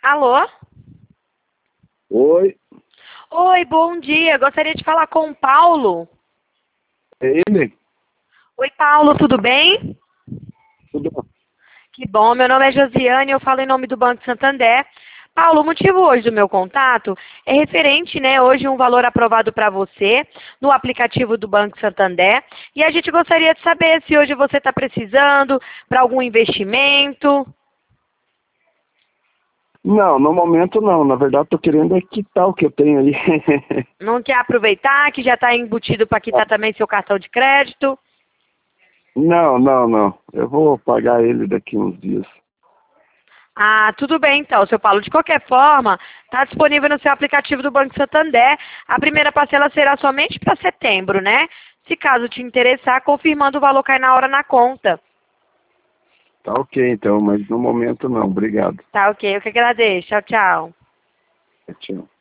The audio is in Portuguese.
Alô? Oi, Oi, bom dia. Gostaria de falar com o Paulo. é ele? Oi, Paulo, tudo bem? Tudo bom? Que bom, meu nome é Josiane, eu falo em nome do Banco Santander. Paulo, o motivo hoje do meu contato é referente, né, hoje um valor aprovado para você no aplicativo do Banco Santander. E a gente gostaria de saber se hoje você está precisando para algum investimento. Não, no momento não. Na verdade, estou querendo é quitar o que eu tenho aí. Não quer aproveitar, que já está embutido para quitar também seu cartão de crédito? Não, não, não. Eu vou pagar ele daqui uns dias. Ah, tudo bem então, seu Paulo. De qualquer forma, está disponível no seu aplicativo do Banco Santander. A primeira parcela será somente para setembro, né? Se caso te interessar, confirmando o valor cai na hora na conta. Tá ok, então, mas no momento não. Obrigado. Tá ok, eu que agradeço. Tchau, tchau. Tchau.